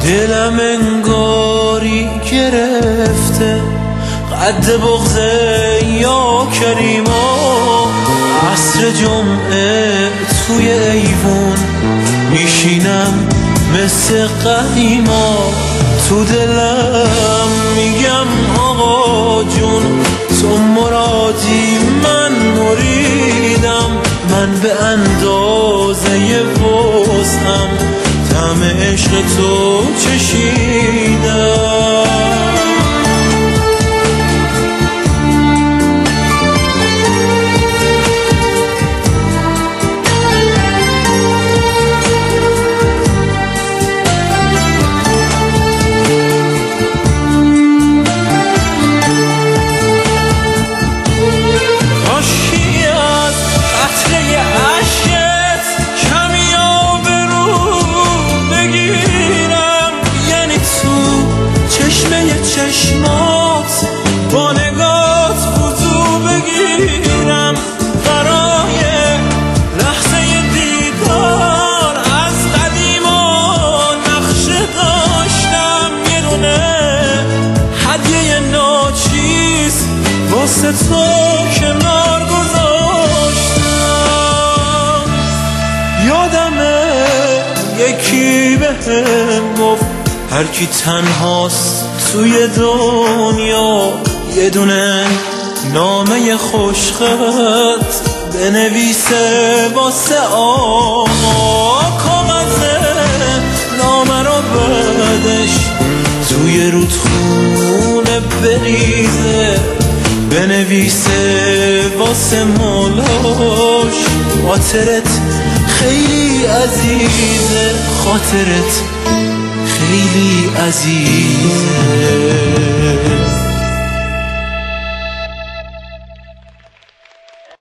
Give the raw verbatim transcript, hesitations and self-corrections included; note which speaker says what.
Speaker 1: دلم انگاری گرفته قد بغضه یا کریما. عصر جمعه توی ایوون میشینم مثل قدیما. تو دلم میگم آقا جون تو مرادی من مریدم. من به اندازه وسعم طعم عشق تو چشیدم. چشمات با نگات وضو بگیرم. برای لحظه دیدار از قدیما نقشه داشتم یه دونه هدیه ناچیز واسه تو کنار گذاشتم. یادمه یکی بهم گفت هر کی تنهاست توی دنیا یه دونه نامه خوشخط بنویسه واسه آقا. کاغذ نامه رو بعدش توی رودخونه بریزه بنویسه واسه مولاش. خاطرت خیلی عزیزه خاطرت خیلی عزیزه.